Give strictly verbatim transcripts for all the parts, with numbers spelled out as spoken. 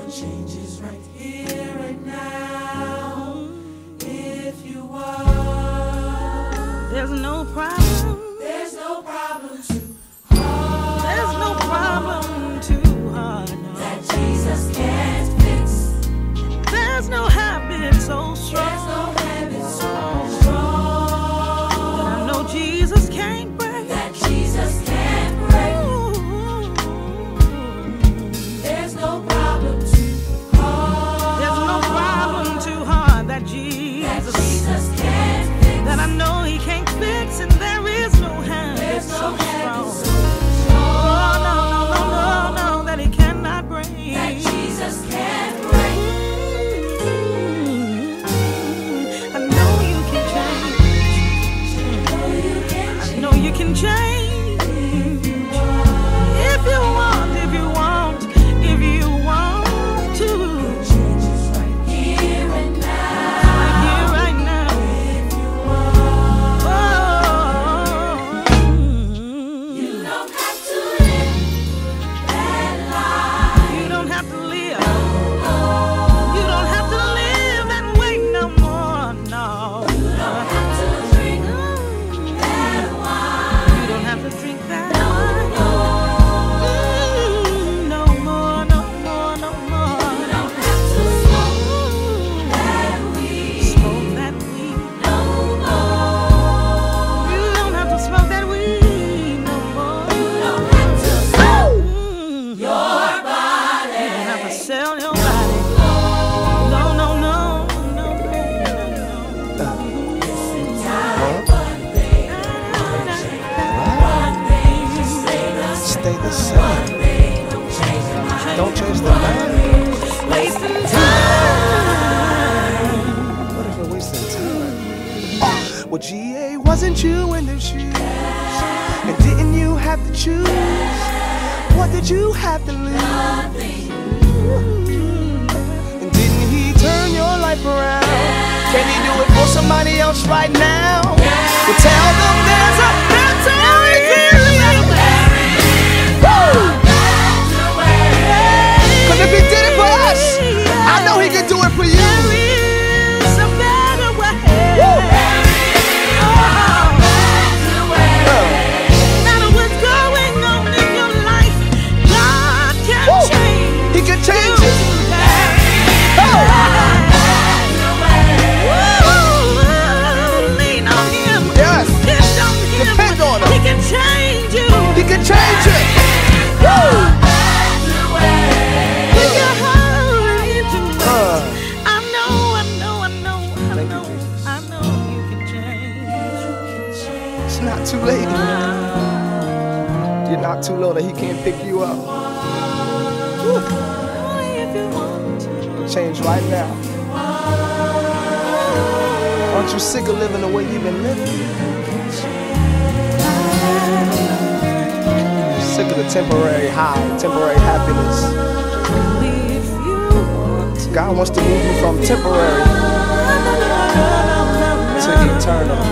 change is right here and now. If you want, there's no problem. There's no problem too hard. There's no problem too hard. No. That Jesus can't fix. There's no habit so strong. There's no habit so strong. That I know Jesus can't break. That Jesus can't break. Ooh. There's no problem too hard. There's no problem too hard that Jesus, that Jesus can't fix. That I know He can't fix, and there is no habit There's so no strong. habit so strong. Oh no no no no no that He cannot break. That Jesus can't break. I know you can change. I know you can change. If you want, if you want, if you want to. Change is right here and now. Right here, right now. If you want, Oh. you don't have to live that life. You don't have to live. No, You don't have to live that way no more. No. you don't have to drink that wine. You don't have to drink that No, wine. no, Mm, no more, no more, no more. you don't have to smoke that weed. Smoke that weed. No more. You don't have to smoke that weed no more. You don't have to sell Mm, you your body. don't have to sell your body. No, no, no, no, no, Listen, time, one day, one day, just stay the same. Stay the same. One day, don't change your mind. Don't change the mind. no. Wasting time. What if we're wasting time? Well, G A, wasn't you in the shoes? And didn't you have to choose? What did you have to lose? And didn't he turn your life around? Can he do it for somebody else right now? Well, tell them there's a better way. Woo! Cause if he did it for us, I know he can do it for you. There is a better way. Woo! Oh, no matter what's going on in your life, God can Woo! change. He can change it. Oh. Woo! Lean on Him. Yes. Depend on Him. Depend on Him. He can change you. He can change it. Woo! If you're hurting too Uh, I know, I know, I know, I Thank you, know, Jesus. I know you can change. it's not too late. You're not too low that he can't pick you up. Only if you want to. You can change right now. Aren't you sick of living the way you've been living? Sick of the temporary high, temporary happiness. Only if you want to. God wants to move you from temporary to eternal,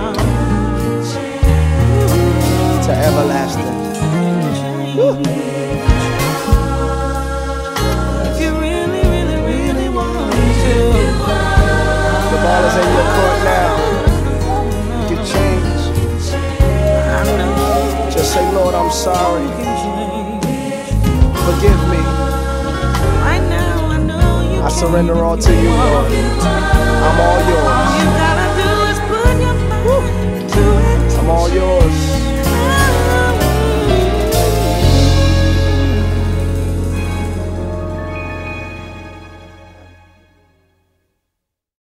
to everlasting. If you really, really, really want to. The ball is in your court now. Get changed. I know Just say, Lord, I'm sorry. you can change. Forgive me. Right now, I know you I can. surrender all to you, Lord. I'm all All yours. you gotta do is put your mind to it. I'm all yours.